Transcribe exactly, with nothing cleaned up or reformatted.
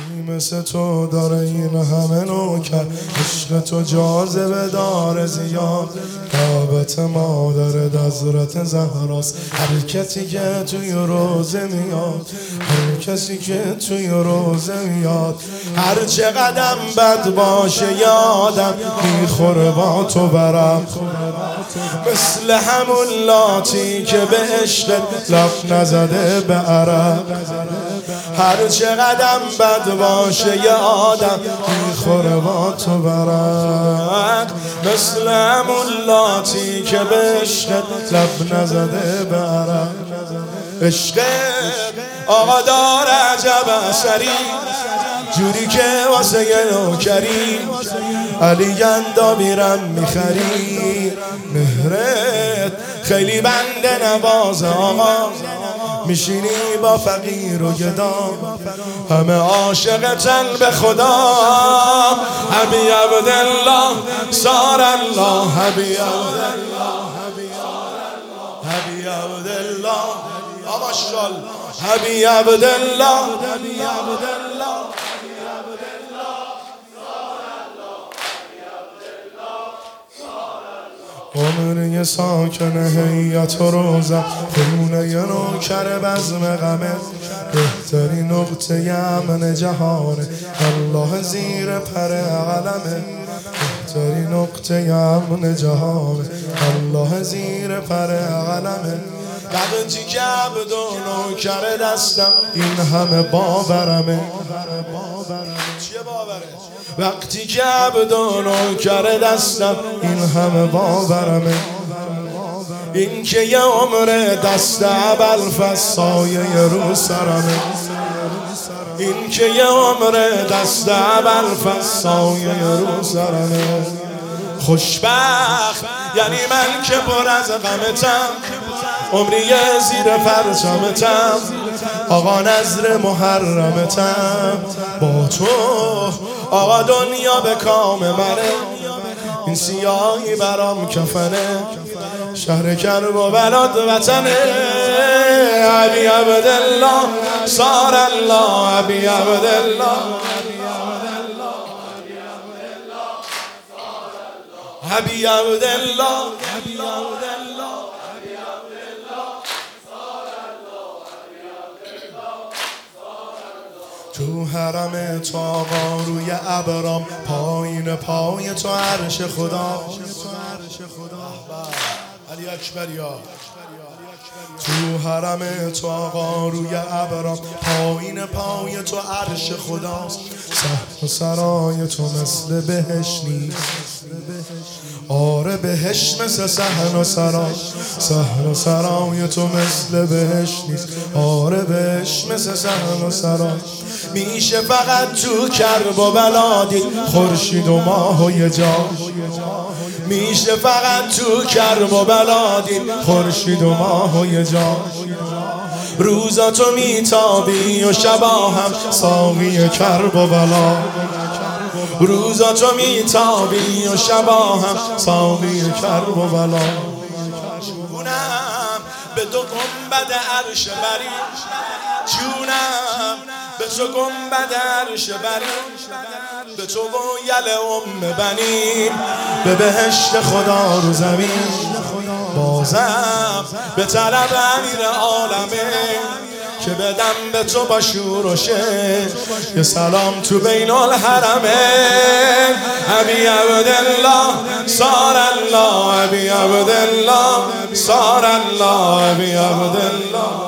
مثل تو داره این همه نوکر، عشق تو جاذبه داره زیاد، رابط مادر حضرت زهراست. هر کسی که توی روزه میاد، هر کسی که توی روزه میاد، هر چه قدم بد باشه یادم میخوره با تو برم، مثل همون لاتی که به عشقت لب نزده به عرب. هر چه قدم بد باشه یه آدم میخوره با تو برق، مثل همون لاتی که به عشقت لب نزده به عرب. عشقت آقا دار عجب اثری، جوری که واسه نوکری علی گندا میرم میخری. مهرت خیلی بنده نواز آقا، میشینی با فقیر و گدا، همه عاشقتن به خدا. حبی عبدالله سار الله، حبی عبدالله، حبی عبدالله آماشال، حبی عبدالله، حبی عبدالله. عمر یه ساکن هیئت و روزم، خونه یه نوکر بزم غمه، بهترین نقطه امن جهانه، الله زیر پر علمه. بهترین نقطه امن جهانه، الله زیر پر علمه. وقتی که عبد و نوکر دستم این همه باورمه. چیه باوره؟ وقتی که عبد و نوکر دستم این همه باورمه. این که یه عمر دست ابوالفضل سایه رو سرمه. این که یه عمر دست ابوالفضل سایه رو سرمه. خوشبخت یعنی من که پر از غمتم، عمری زیر پرچمتم، آقا نظر محرمتم. با تو آقا دنیا به کام منه، این سیاهی برام کفنه، شهر کرب و بلاد وطنه. حبی عبدالله سار الله، حبی عبدالله، حبی عبدالله، حبی عبدالله. تو حرم تو آقا روی ابرام، پایین پای تو عرش خدا. علی اکبر یا تو حرم تو آقا روی ابرام، پایین پای تو عرش خداست. صحن و سرای تو مثل بهشت نیست، آره بهشت مثل صحن و سرای. صحن و سرای تو مثل بهشت نیست، آره بهشت مثل صحن و سرای. میشه فقط تو کرب و بلا دید خورشید و ماه و یه جا. میشه فقط تو کرب و بلا دید خورشید و ماه و یه جا. روزا تو میتابی و شبا هم ساقی کرب و بلا. روزا تو میتابی و شبا هم ساقی کرب و بلا. جونم به تو گنبد عرش بری، جونم به تو گنبد عرش بری، به تو و یل ام بنی، به بهشت خدا رو زمین. بازم به طلب امیر عالمه، که بدم به تو با شور و شعر یه سلام تو بین الحرمه. حبی عبدالله سار الله، حبی عبدالله سار الله، حبی عبدالله.